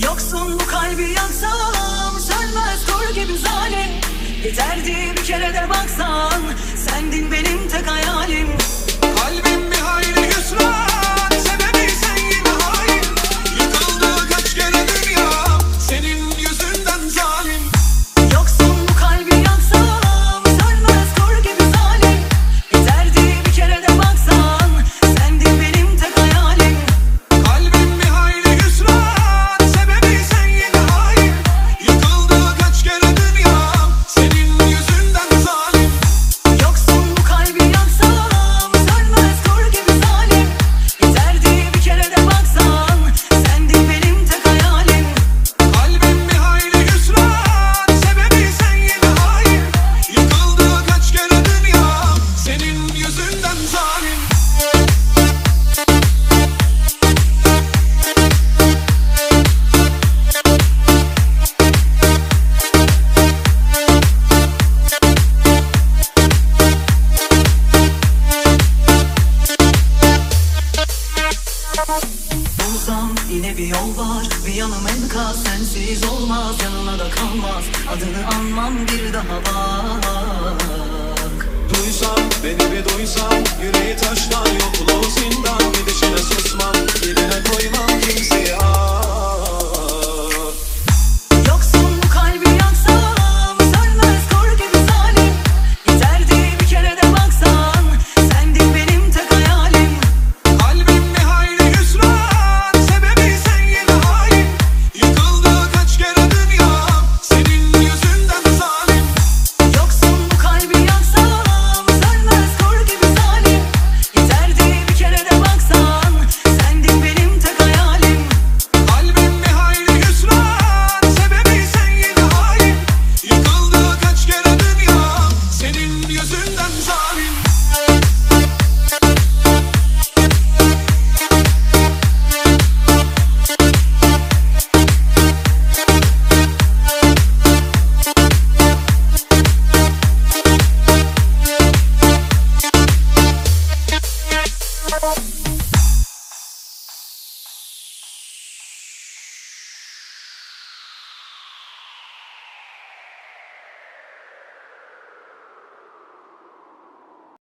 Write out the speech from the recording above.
Yoksun bu kalbi yaksam sönmez kor gibi zalim. Yeterdi bir kere de baksan, sendin benim tek hayalim. Kalbim bir hayli hüsran, sebebi sen yine hain. Yıkıldı kaç kere dünya, senin yüzünden zalim. Yoksun bu kalbi yaksam sönmez kor gibi zalim. Yeterdi bir kere de baksan, sendin benim tek hayalim. Kalbim bir hayli hüsran, sebebi sen yine hain. Yıkıldı kaç kere dünya, senin yüzünden zalim. Yoksun bu kalbi yaksam sönmez kor gibi zalim. Yeterdi bir kere de baksan, sendin benim tek hayalim. Kalbim bir hayli hüsran, sebebi sen yine hain. Yıkıldı kaç kere dünya, senin yüzünden zalim. Bulsam yine bir yol var, bir yanım enkaz, sensiz olmaz, yanına da kalmaz. Adını anmam bir daha bak. Duysam, beni bir duysam, yüreği taştan, yokluğu zindan, gidişine susmam.